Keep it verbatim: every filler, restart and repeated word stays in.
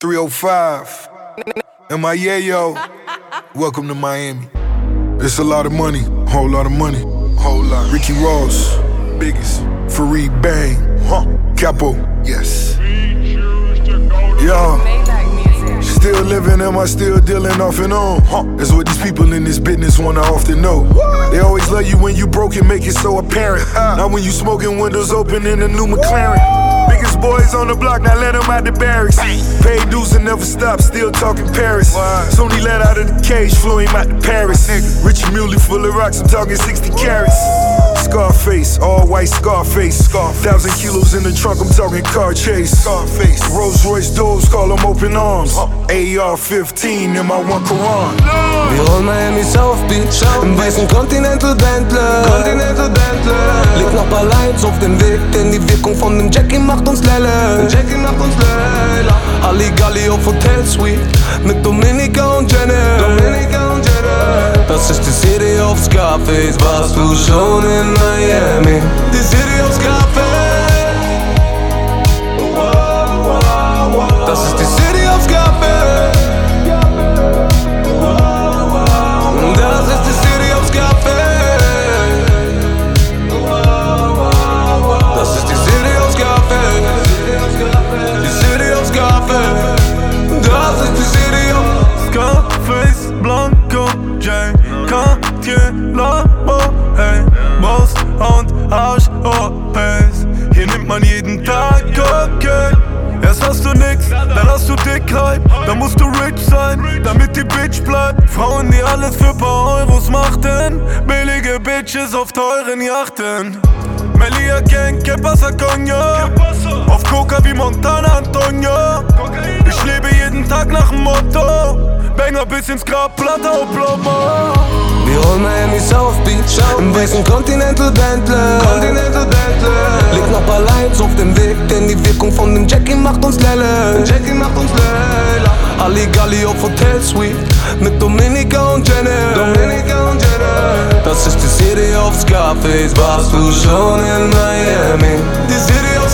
three oh five. M I A, yo. Welcome to Miami. It's a lot of money, whole lot of money, whole lot. Ricky Ross, biggest. Fareed Bang, huh? Capo, yes. Yo. Still living, am I still dealing off and on? Huh. That's what these people in this business wanna often know. What? They always love you when you broke and make it so apparent. Not when you smoking windows open in a new McLaren. Biggest boys on the block, now let them out the barracks. Paid dues and never stop, still talking Paris. Sony let out of the cage, flew him out to Paris. Richie Muley full of rocks, I'm talking sixty carats. Scarface, all white Scarface. Thousand kilos in the trunk, I'm talking car chase. Scarface, Rolls Royce doors, call them open arms. A R fifteen in my one Quran. Wir holen Miami South Beach, im weißen Continental Bentley. Continental Bentley. Liegt noch paar Lights auf dem Weg, denn die Wirkung von dem Jackie macht uns Lelle. Jackie macht uns Lelle. Halligalli auf Hotel Suite mit Dominica und Jenny. Dominica und Jenny. Das ist die City of Scarface, warst du schon in Miami? Die City of Scarface. Das ist die City of Scarface. Das ist die City of Scarface. Das ist die City of Scarface. Die City of Scarface. Das ist die City of Scarface. Blanco, J, Cartier, Lambo, hey, Boss und Arsch, oh, Pace. Hier nimmt man jeden Tag, okay. Erst hast du nix, dann hast du Dickheit. Dann musst du rich sein, damit die Bitch bleibt. Frauen, die alles für paar Euros machten. Billige Bitches auf teuren Yachten. Melia Gang, que pasa, coño? Auf Coca wie Montana Antonio. Ich lebe jeden Tag nach dem Motto. Banger bis ins Grab, Plata und Plomo. Wir holen Miami South Beach, im weißen Continental Bentley. Continental Bentley. Liegt noch paar Lights auf dem Weg, denn die Wirkung von dem Jackie macht uns Lelle. Jackie macht uns Lelle. Halligalli auf Hotel Suite mit Dominica und Jenny. Dominica und Jenny. Das ist die City of Scarface, warst du schon in Miami? Die City of